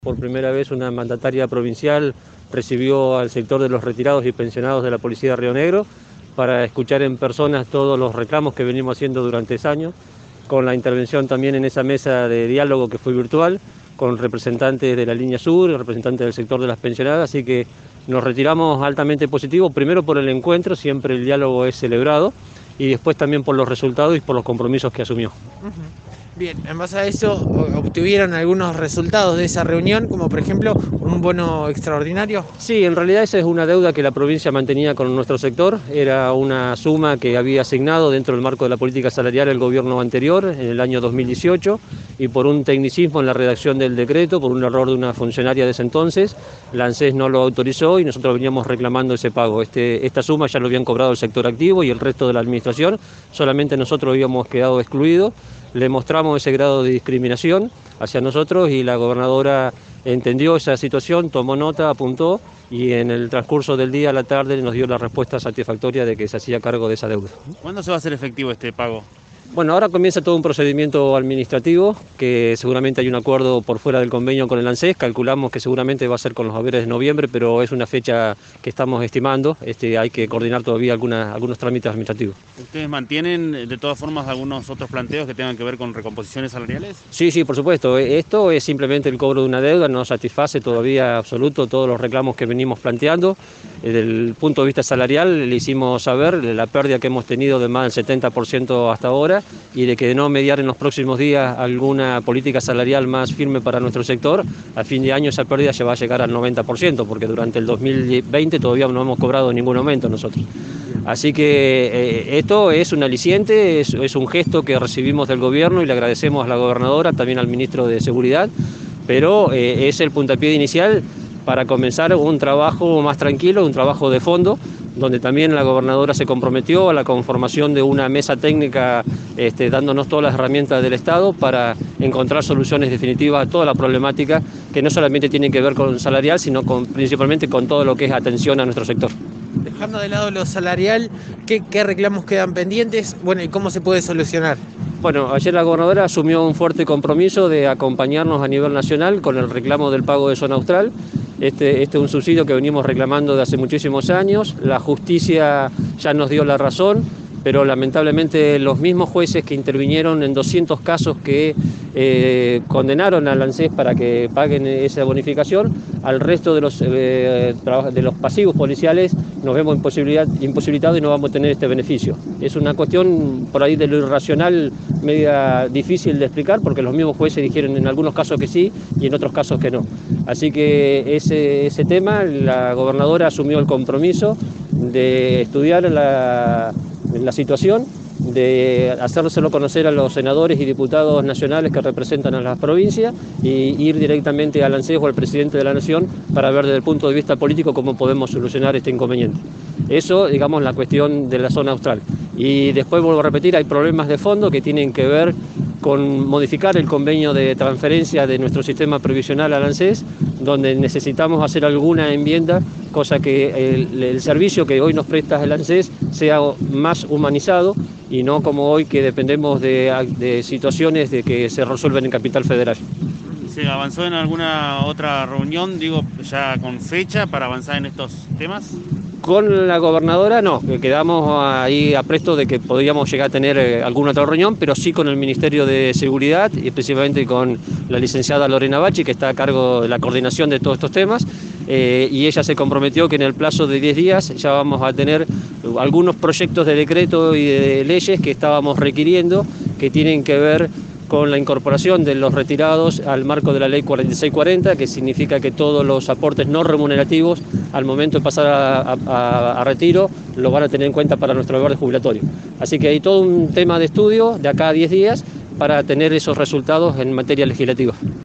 Por primera vez una mandataria provincial recibió al sector de los retirados y pensionados de la Policía de Río Negro para escuchar en persona todos los reclamos que venimos haciendo durante años, con la intervención también en esa mesa de diálogo que fue virtual, con representantes de la línea sur, representantes del sector de las pensionadas, así que nos retiramos altamente positivos, primero por el encuentro, siempre el diálogo es celebrado, y después también por los resultados y por los compromisos que asumió. Bien, en base a eso, ¿obtuvieron algunos resultados de esa reunión, como por ejemplo un bono extraordinario? Sí, en realidad esa es una deuda que la provincia mantenía con nuestro sector, era una suma que había asignado dentro del marco de la política salarial el gobierno anterior, en el año 2018, y por un tecnicismo en la redacción del decreto, por un error de una funcionaria de ese entonces, la ANSES no lo autorizó y nosotros veníamos reclamando ese pago. Esta suma ya lo habían cobrado el sector activo y el resto de la administración, solamente nosotros habíamos quedado excluidos. Le mostramos ese grado de discriminación hacia nosotros y la gobernadora entendió esa situación, tomó nota, apuntó y en el transcurso del día a la tarde nos dio la respuesta satisfactoria de que se hacía cargo de esa deuda. ¿Cuándo se va a hacer efectivo este pago? Bueno, ahora comienza todo un procedimiento administrativo, que seguramente hay un acuerdo por fuera del convenio con el ANSES, calculamos que seguramente va a ser con los haberes de noviembre, pero es una fecha que estamos estimando, hay que coordinar todavía algunos trámites administrativos. ¿Ustedes mantienen de todas formas algunos otros planteos que tengan que ver con recomposiciones salariales? Sí, por supuesto, esto es simplemente el cobro de una deuda, no satisface todavía absoluto todos los reclamos que venimos planteando. Desde el punto de vista salarial le hicimos saber la pérdida que hemos tenido de más del 70% hasta ahora, y de que de no mediar en los próximos días alguna política salarial más firme para nuestro sector, a fin de año esa pérdida ya va a llegar al 90%, porque durante el 2020 todavía no hemos cobrado ningún aumento nosotros. Así que esto es un aliciente, es un gesto que recibimos del gobierno y le agradecemos a la gobernadora, también al ministro de Seguridad, pero es el puntapié inicial para comenzar un trabajo más tranquilo, un trabajo de fondo, donde también la gobernadora se comprometió a la conformación de una mesa técnica dándonos todas las herramientas del Estado para encontrar soluciones definitivas a toda la problemática que no solamente tiene que ver con salarial, sino principalmente con todo lo que es atención a nuestro sector. Dejando de lado lo salarial, ¿qué reclamos quedan pendientes? Bueno, ¿y cómo se puede solucionar? Bueno, ayer la gobernadora asumió un fuerte compromiso de acompañarnos a nivel nacional con el reclamo del pago de zona austral. Este es un subsidio que venimos reclamando de hace muchísimos años. La justicia ya nos dio la razón, pero lamentablemente los mismos jueces que intervinieron en 200 casos que condenaron al ANSES para que paguen esa bonificación, al resto de los pasivos policiales nos vemos imposibilitados y no vamos a tener este beneficio. Es una cuestión por ahí de lo irracional, media difícil de explicar, porque los mismos jueces dijeron en algunos casos que sí y en otros casos que no. Así que ese tema, la gobernadora asumió el compromiso de estudiar la situación, de hacérselo conocer a los senadores y diputados nacionales que representan a las provincias y ir directamente al ANSES o al presidente de la Nación para ver desde el punto de vista político cómo podemos solucionar este inconveniente. Eso, digamos, la cuestión de la zona austral. Y después, vuelvo a repetir, hay problemas de fondo que tienen que ver con modificar el convenio de transferencia de nuestro sistema previsional al ANSES, donde necesitamos hacer alguna enmienda, cosa que el servicio que hoy nos presta el ANSES sea más humanizado y no como hoy que dependemos de situaciones de que se resuelven en Capital Federal. ¿Se avanzó en alguna otra reunión, ya con fecha para avanzar en estos temas? Con la gobernadora no, quedamos ahí a presto de que podríamos llegar a tener alguna otra reunión, pero sí con el Ministerio de Seguridad y específicamente con la licenciada Lorena Bachi, que está a cargo de la coordinación de todos estos temas, y ella se comprometió que en el plazo de 10 días ya vamos a tener algunos proyectos de decreto y de leyes que estábamos requiriendo, que tienen que ver con la incorporación de los retirados al marco de la ley 4640, que significa que todos los aportes no remunerativos al momento de pasar a retiro lo van a tener en cuenta para nuestro deber jubilatorio. Así que hay todo un tema de estudio de acá a 10 días para tener esos resultados en materia legislativa.